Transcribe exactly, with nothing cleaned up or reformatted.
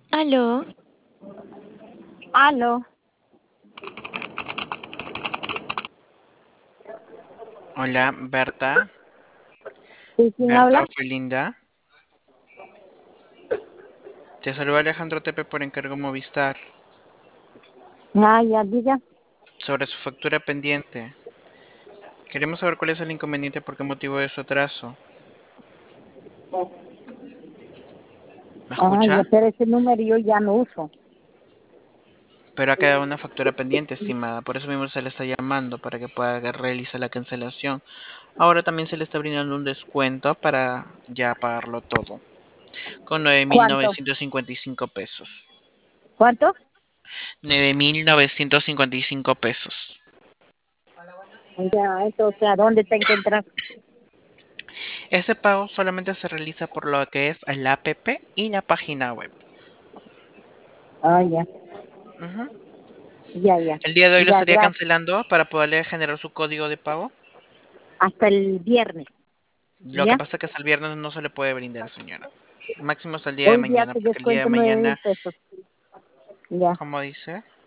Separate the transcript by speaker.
Speaker 1: Aló,
Speaker 2: Aló,
Speaker 3: Hola, Berta.
Speaker 2: ¿sí quién
Speaker 3: Berta
Speaker 2: habla?
Speaker 3: Ofelinda. Te saluda Alejandro Tepe por encargo Movistar
Speaker 2: Ah, ya, diga.
Speaker 3: sobre su factura pendiente. Queremos saber cuál es el inconveniente, por qué motivo de su atraso. ¿Me
Speaker 2: Ah, ya,
Speaker 3: escucha?
Speaker 2: pero ese número yo ya no uso.
Speaker 3: Pero ha quedado una factura pendiente, estimada. Por eso mismo se le está llamando para que pueda realizar la cancelación. Ahora también se le está brindando un descuento para ya pagarlo todo. Con nueve mil
Speaker 2: ¿Cuánto?
Speaker 3: novecientos cincuenta y cinco pesos.
Speaker 2: ¿Cuánto?
Speaker 3: Nueve mil novecientos cincuenta y cinco pesos.
Speaker 2: Ya, entonces, ¿a dónde tengo que entrar?
Speaker 3: Este pago solamente se realiza por lo que es la app y la página web.
Speaker 2: Ah, ya,
Speaker 3: Ujú.
Speaker 2: ya, ya,
Speaker 3: El día de hoy lo
Speaker 2: ya,
Speaker 3: estaría
Speaker 2: gracias.
Speaker 3: cancelando para poderle generar su código de pago.
Speaker 2: Hasta el viernes,
Speaker 3: Lo que
Speaker 2: ¿ya?
Speaker 3: pasa es que hasta el viernes no se le puede brindar, señora. Máximo hasta el día de
Speaker 2: Hoy día
Speaker 3: mañana,
Speaker 2: te
Speaker 3: porque el día de
Speaker 2: descuento nueve mil
Speaker 3: mañana,
Speaker 2: pesos. Ya.
Speaker 3: como dice?